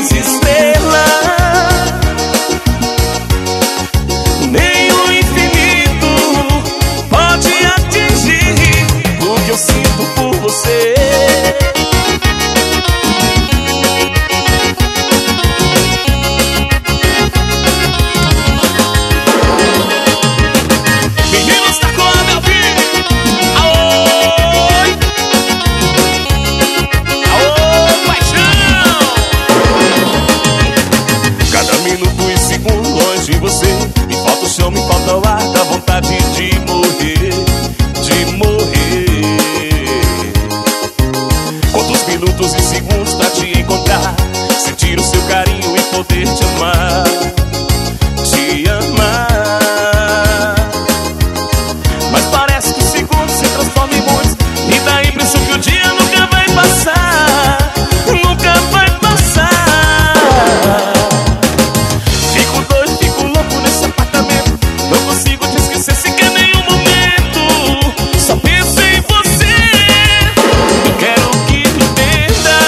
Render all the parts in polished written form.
as estrelas, nem o infinito pode atingir o que eu sinto por você. Meninos da Coab ao vivo, aô, aô, paixão. Cada minuto e segundo longe de você, me falta o chão, me falta o ar, dá vontade de morrer, de morrer. Quantos minutos e segundos pra te encontrar, sentir o seu carinho e poder te amar, te amar. Mas parece que os segundos se transformam em muitos, e dá a impressão que o dia nunca vai passar, nunca vai passar. Fico doido, fico louco nesse apartamento, não consigo te esquecer sequer nenhum momento. Só penso em você, eu quero que me entenda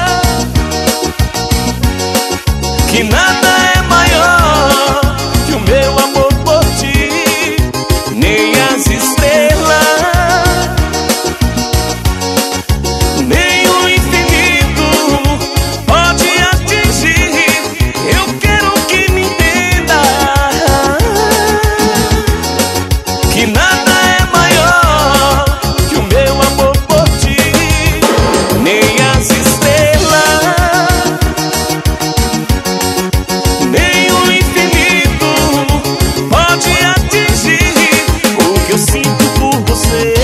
que nada é maior que o meu amor por ti, nem as estrelas, nem o infinito pode atingir. Eu quero que me entenda que nada é maior que o meu amor por ti, nem as estrelas, nem o infinito pode atingir o que eu sinto por você.